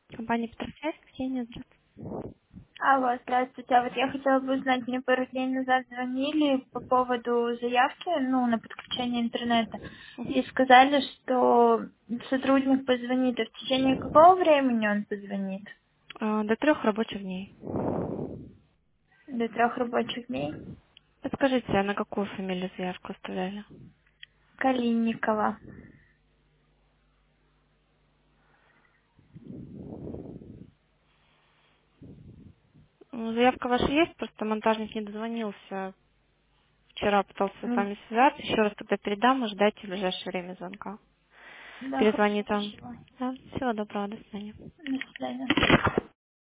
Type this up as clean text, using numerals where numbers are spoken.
Компания Петросвязь, Ксения, здравствуйте. Алло, здравствуйте. А вот я хотела бы узнать, мне пару дней назад звонили по поводу заявки, на подключение интернета. И Мгм. сказали, что сотрудник позвонит. А в течение какого времени он позвонит? До 3 рабочих дней. До 3 рабочих дней? Подскажите, а на какую фамилию заявку оставляли? Калинникова. Заявка ваша есть, просто монтажник не дозвонился. Вчера пытался с Ну, вами связаться. Еще раз тогда передам и ждайте в ближайшее время звонка. да, хорошо, Перезвонит он. спасибо. Да, всего доброго, до свидания. До свидания.